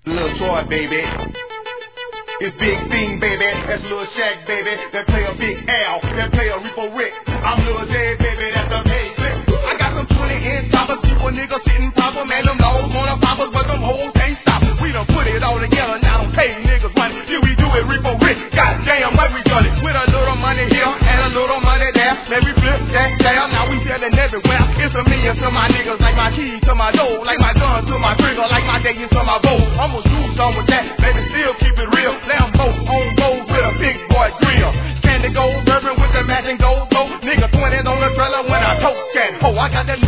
Lil Troy, baby. It's Big Thing, baby. That's Lil Shaq, baby. That play a Big Al. That play a Repo Rick. I'm Lil J, baby. That's the page. I got some 20-inch choppers. People niggas sitting proper. Man, them dogs wanna pop us, but them hoes can't stop us. We done put it all together. Now don't pay niggas money. Here we do it, Repo Rick. Goddamn, what we done it. With a little money here and a little money there. Maybe flip that down. Now we selling everywhere. It's a million to my niggas. Like my keys to my dough. Like my gun to my trigger. Like my dating to my bow. I'ma do something with that. Baby, still keep it real. Lambo on gold with a big boy grill. Candy gold bourbon with the matching gold boat. Nigga 20 on the trailer when I tote that hoe. I got that